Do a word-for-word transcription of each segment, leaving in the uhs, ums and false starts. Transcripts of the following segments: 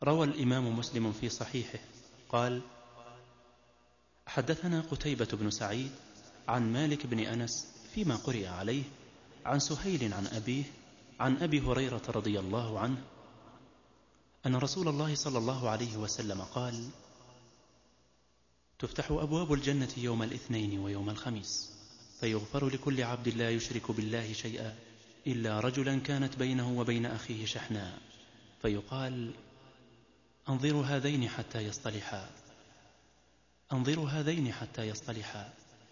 روى الإمام مسلم في صحيحه قال: حدثنا قتيبة بن سعيد عن مالك بن أنس فيما قرئ عليه عن سهيل عن أبيه عن أبي هريرة رضي الله عنه أن رسول الله صلى الله عليه وسلم قال: تفتح أبواب الجنة يوم الاثنين ويوم الخميس، فيغفر لكل عبد لا يشرك بالله شيئا إلا رجلا كانت بينه وبين أخيه شحناء، فيقال: أنظروا هذين حتى يصطلحا، أنظروا هذين حتى يصطلحا،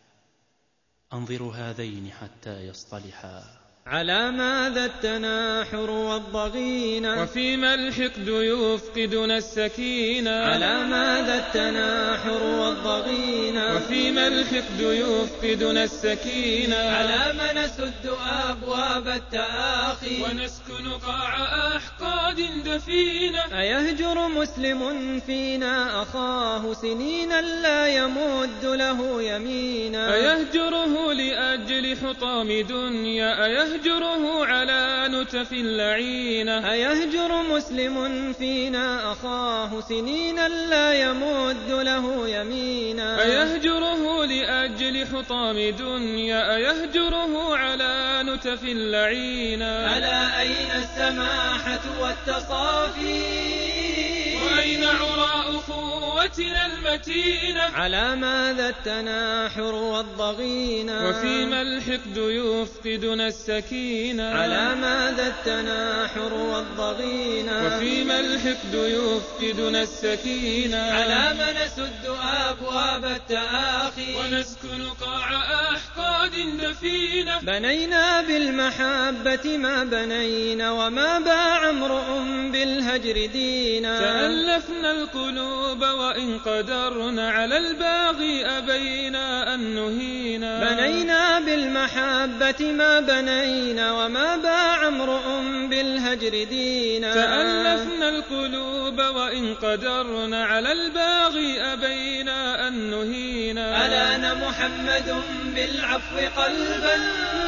أنظروا هذين حتى يصطلحا. على ماذا التناحر والضغينة وفيما الحقد يفقدنا السكينة، على ماذا التناحر والضغينة وفيما الحقد يفقدنا السكينة، على ما نسد أبواب التآخي ونسكن قاع أحقاد دفينة. أيهجر مسلم فينا أخاه سنينا لا يمد له يمينا، أيهجره لأجل حطام دنيا، أيهجره على نتف لعينة. أيهجر مسلم فينا أخاه سنينا لا يمد له يمينا، أيهجره لأجل حطام دنيا، أيهجره على نتف لعينة. ألا أين السماحة والتصافي وأين عراء أخوتنا المتينة. على ماذا التناحر والضغينة وفيما الحقد يفقدنا السكينة، على ماذا التناحر والضغينة وفيما الحقد يفقدنا السكينة، على ما نسد أبواب التآخي ونسكن قاع أحقاد دفينة. بنينا بالمحبة ما بنينا وما باع امرؤ بالهجر دينا، تألفنا القلوب وإن قدرنا على الباغي أبينا أن نهينا. بنينا بالمحبة ما بنينا وما باع امرؤ بالهجر دينا، تألفنا القلوب وإن قدرنا على الباغي أبينا أن نهينا. ألان محمد بالعفو قلبا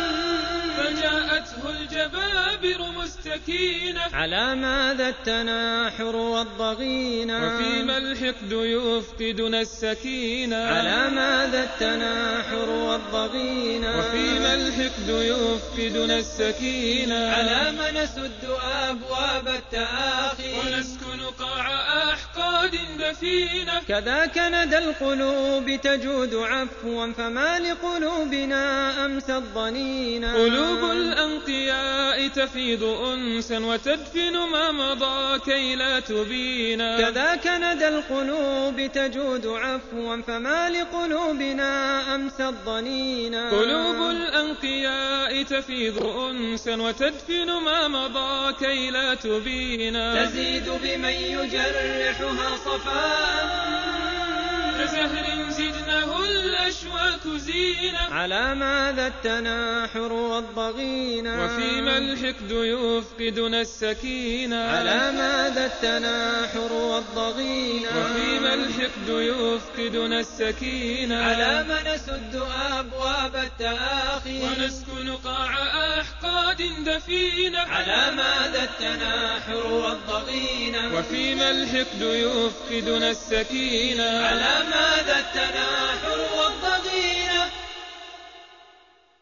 فجاءته الجبابر مستكينة. على ماذا التناحر والضغينة وفيما الحقد يفقدنا السكينة، على ماذا التناحر والضغينة وفيما الحقد يفقدنا السكينة، على ما نسد أبواب التآخي ونسكن قاع أحقاد دفينة. كذاك ندى القلوب تجود عفوا فما لقلوبنا أمسى الضنينا. قلوب الأنقياء تفيض أنسا وتدفن ما مضى كي لا تبينا. كذاك ندى القلوب تجود عفوا فما لقلوبنا أمسى الضنينا. قلوب الأنقياء تفيض أنسا وتدفن ما مضى كي لا تبينا. تزيد بمن يجرحها صفاء كزهر زدنه الأشواك زينة. على ماذا التناحر والضغينة وفيما الحقد يفقدنا السكينة، على ماذا التناحر والضغينة وفيما الحقد يفقدنا السكينة، على ما نسد أبواب التآخي ونسكن قاع أحقاد دفينة. على ماذا التناحر والضغينة وفيما الحقد يفقدنا السكينة، على ماذا التناحر